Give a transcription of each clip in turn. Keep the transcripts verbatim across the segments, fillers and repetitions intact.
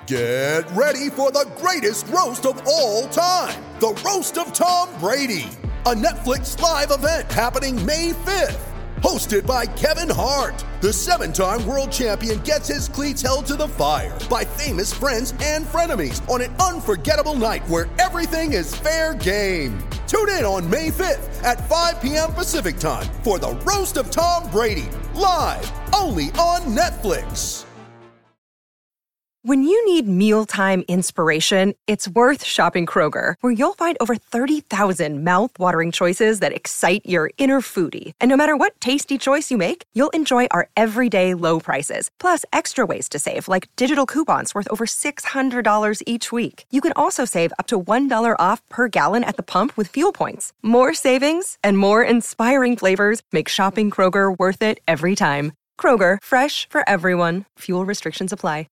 Get ready for the greatest roast of all time, the Roast of Tom Brady, a Netflix live event happening May fifth. Hosted by Kevin Hart, the seven-time world champion gets his cleats held to the fire by famous friends and frenemies on an unforgettable night where everything is fair game. Tune in on May fifth at five p.m. Pacific time for the Roast of Tom Brady, live only on Netflix. When you need mealtime inspiration, it's worth shopping Kroger, where you'll find over thirty thousand mouth-watering choices that excite your inner foodie. And no matter what tasty choice you make, you'll enjoy our everyday low prices, plus extra ways to save, like digital coupons worth over six hundred dollars each week. You can also save up to one dollar off per gallon at the pump with fuel points. More savings and more inspiring flavors make shopping Kroger worth it every time. Kroger, fresh for everyone. Fuel restrictions apply.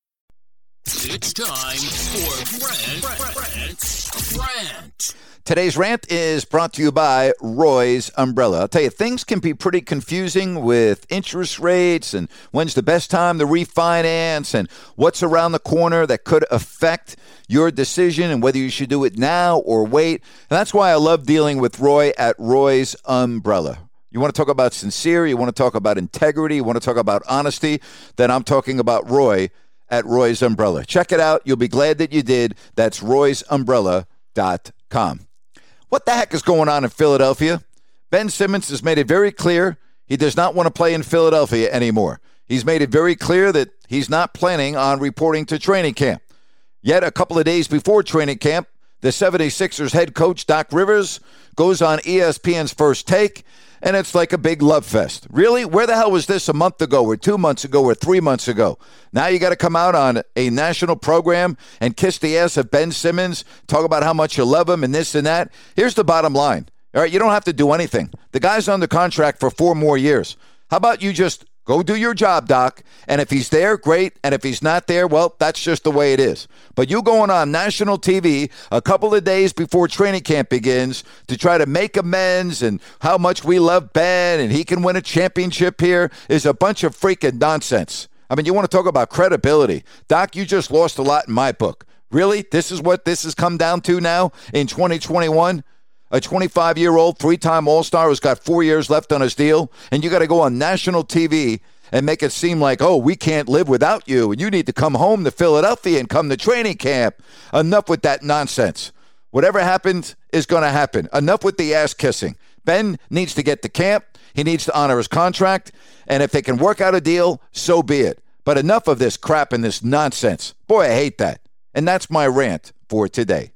It's time for Brent, Brent, Brent. Today's rant is brought to you by Roy's Umbrella. I'll tell you, things can be pretty confusing with interest rates and when's the best time to refinance and what's around the corner that could affect your decision and whether you should do it now or wait. And that's why I love dealing with Roy at Roy's Umbrella. You want to talk about sincere, you want to talk about integrity, you want to talk about honesty, then I'm talking about Roy at Roy's Umbrella. Check it out. You'll be glad that you did. That's roys umbrella dot com. What the heck is going on in Philadelphia? Ben Simmons has made it very clear he does not want to play in Philadelphia anymore. He's made it very clear that he's not planning on reporting to training camp. Yet a couple of days before training camp, the seventy-sixers head coach Doc Rivers goes on E S P N's First Take, and it's like a big love fest. Really? Where the hell was this a month ago or two months ago or three months ago? Now you got to come out on a national program and kiss the ass of Ben Simmons, talk about how much you love him and this and that. Here's the bottom line. All right, you don't have to do anything. The guy's under contract for four more years. How about you just go do your job, Doc, and if he's there, great, and if he's not there, well, that's just the way it is. But you going on national T V a couple of days before training camp begins to try to make amends and how much we love Ben and he can win a championship here is a bunch of freaking nonsense. I mean, you want to talk about credibility. Doc, you just lost a lot in my book. Really? This is what this has come down to now in twenty twenty-one? A twenty-five-year-old three-time All-Star who's got four years left on his deal, and you got to go on national T V and make it seem like, oh, we can't live without you, and you need to come home to Philadelphia and come to training camp. Enough with that nonsense. Whatever happened is going to happen. Enough with the ass-kissing. Ben needs to get to camp. He needs to honor his contract, and if they can work out a deal, so be it. But enough of this crap and this nonsense. Boy, I hate that. And that's my rant for today.